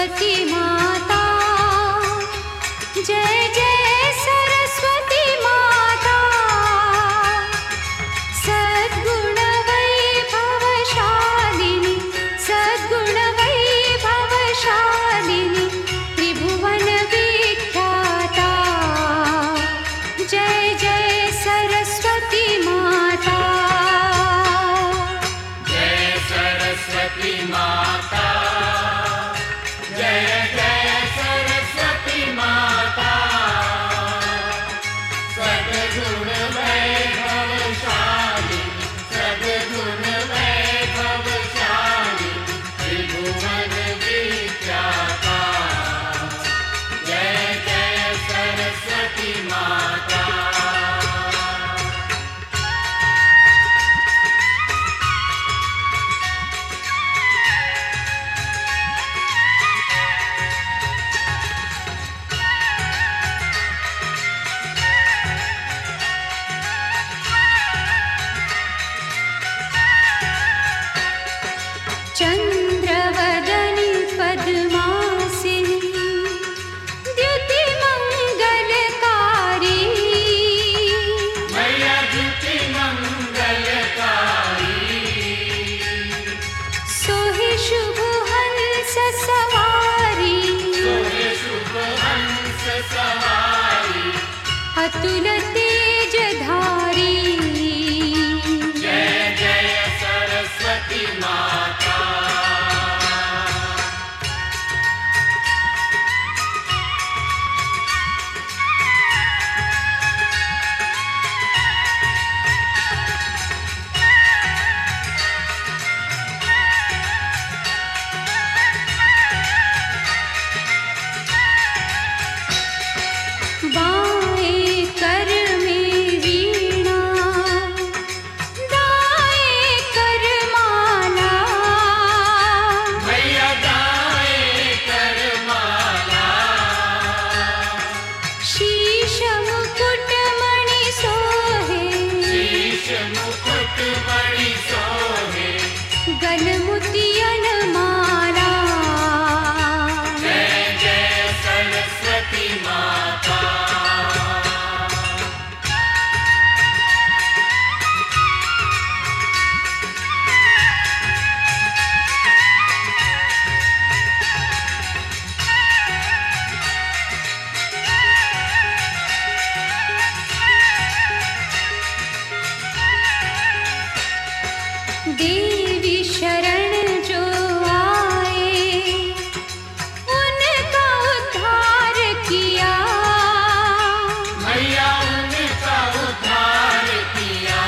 सरस्वती माता, जय जय सरस्वती माता। सद्गुण वैभवशालिनी, सद्गुण वैभवशालिनी, त्रिभुवन विख्याता, जय जय सरस्वती माता। जय सरस्वती माता, जय जय सरस्वती माता। सद्गुण वैभवशालिनी, सद्गुण वैभवशालिनी, त्रिभुवन विख्याता, जय जय सरस्वती माता। चंद्रवदनी पद्मासिनी, द्युतिमंगलकारी, मैया द्युति मंगलकारी। सोहि शुभ हंस सवारी, सोहे शुभ हंस सवारी, अतुल तेजधारी, जय जय सरस्वती माता। बाएं कर में वीणा, दाएं कर माला, मैया दाएं कर माला, शीश मुकुट मणि सोहे, शीश मुकुट मणि सोहे, गल मोतियन माला, जय जय सरस्वती माता। देवी शरण जो आए, उनका उद्धार किया, मैया उनका उद्धार किया,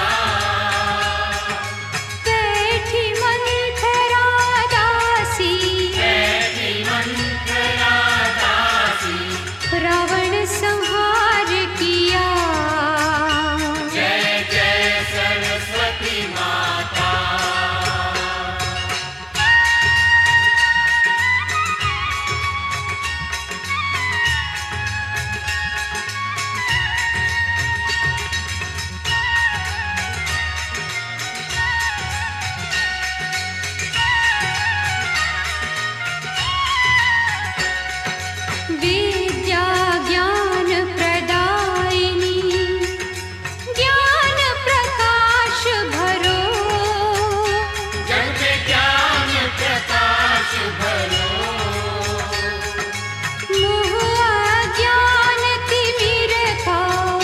बैठी मंथरा दासी, ऐसी मंथरा दासी, रावण संहार किया, जय जय सरस्वती माता। विद्या ज्ञान प्रदायिनी, ज्ञान प्रकाश भरो, जग में ज्ञान प्रकाश भरो, मोह अज्ञान तिमिर का,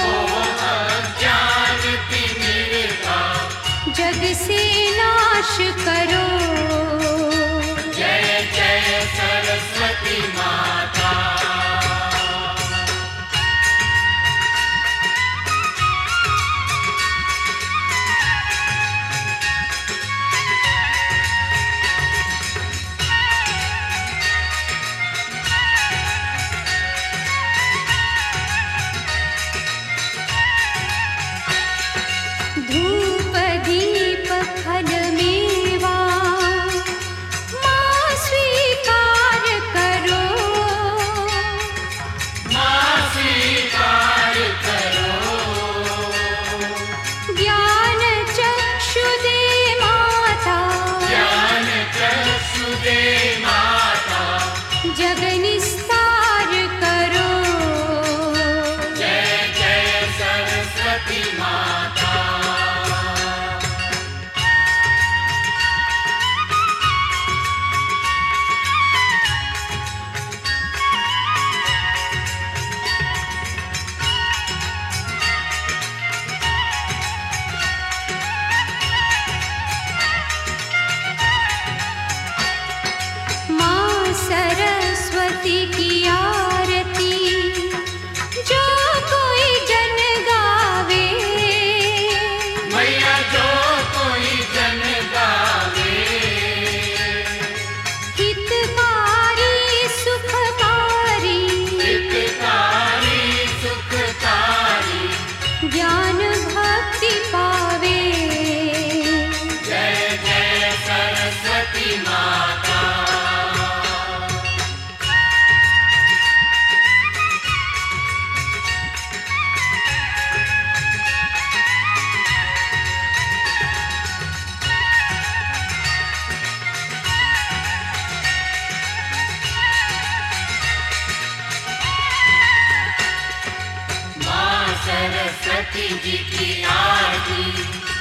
ज्ञान तिमिर का, जग से नाश करो, जय जय सरस्वती माता। धूप दीप फल मेवा, सरस्वती जी की आरती।